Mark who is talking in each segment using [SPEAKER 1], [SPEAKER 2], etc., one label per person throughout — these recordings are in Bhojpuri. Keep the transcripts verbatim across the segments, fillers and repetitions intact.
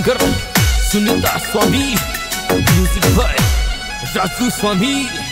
[SPEAKER 1] सागर सुनीता स्वामी म्यूजिक बाय राजू स्वामी।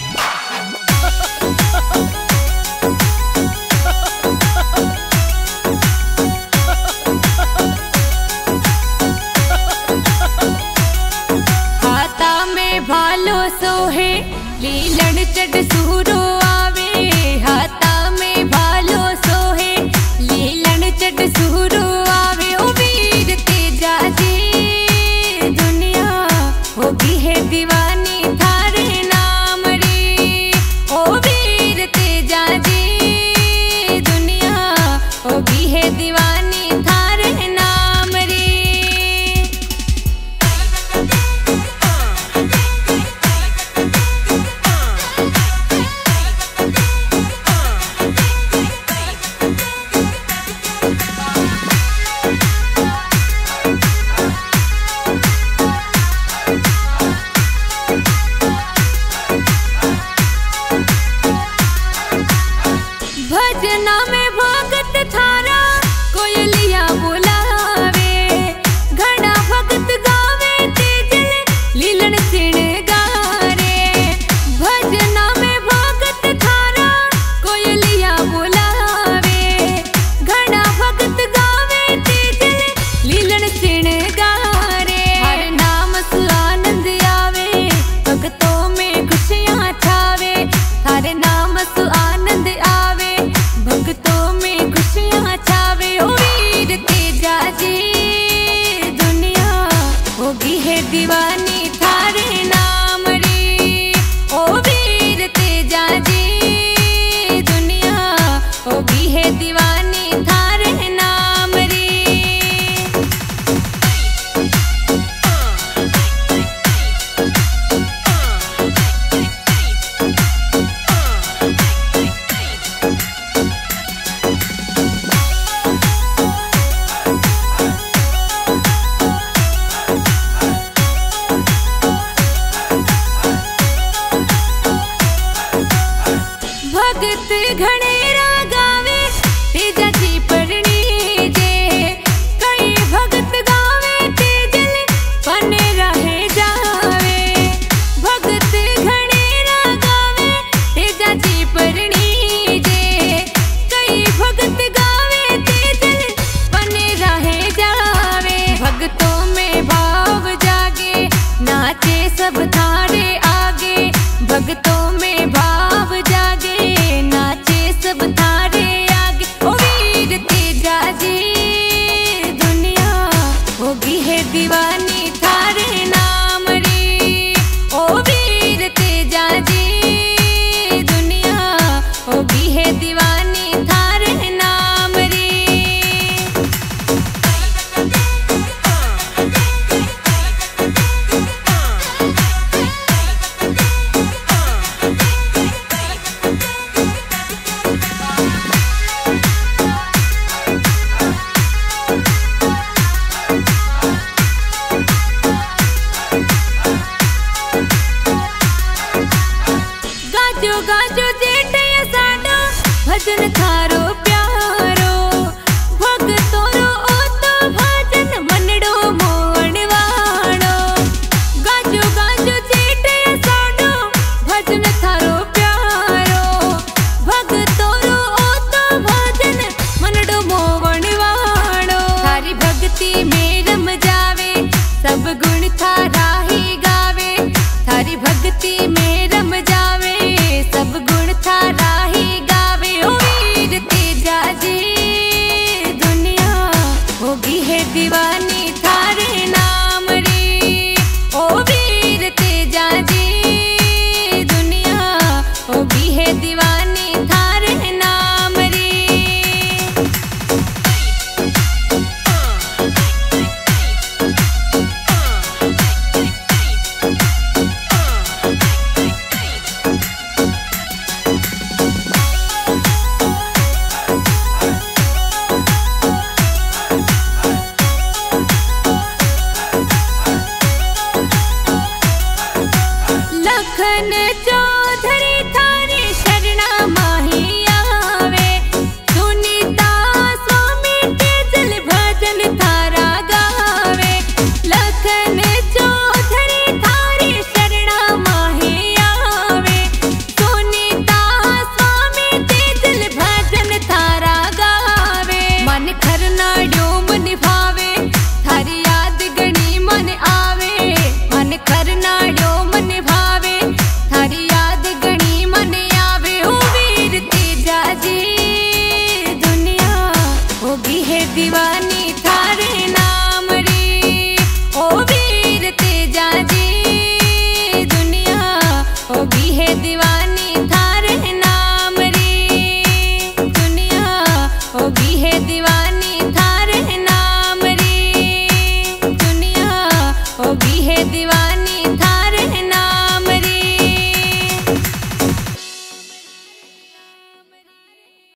[SPEAKER 2] हाथा में भालो सोहे लीलन चढ़ सूरो आवे, हाथा में भालो सोहे लीलन चढ़ सूरो आवे। ओ वीर तेजा जी दुनिया होगी है दीवानी थारे नाम रे। ओ वीर तेजा जी दुनिया होगी है दीवानी थारे नाम रे। भजना में भगत थारा कोयलिया बुलावे, घड़ा भगत गावे तेजल लीलन सिण गारे। भजना में भगत थारा कोयलिया बुलावे, घड़ा भगत गावे तेजल लीलन सिण गारे। हर नाम सु आनंद आवे भगतों में खुशियाँ छावे, हर नाम सु आनंद आवे भगतों में खुशियाँ छावे। ओ वीर तेजा जी दुनिया होगी है दीवानी थारे नाम रे। ओ वीर तेजा जी दुनिया होगी है दीवानी थारे नाम रे। भगत घनेरा गावे तेजा जी परणी जे, कई भगत गावे तेजल पने रहे जावे। भगत घनेरा गावे तेजा जी परणी जे, कई भगत गावे तेजल पने रहे जावे। भगतों में भाव जागे नाचे सब थारे आगे, भगतों में भाव जागे नाचे सब थारे आगे। ओ वीर तेजा जी दुनिया होगी है दीवानी थारे नाम रे। ओ वीर तेजा जी दुनिया होगी है दीवानी थारे नाम रे। गाजो गाजो जेठ साडो भजन था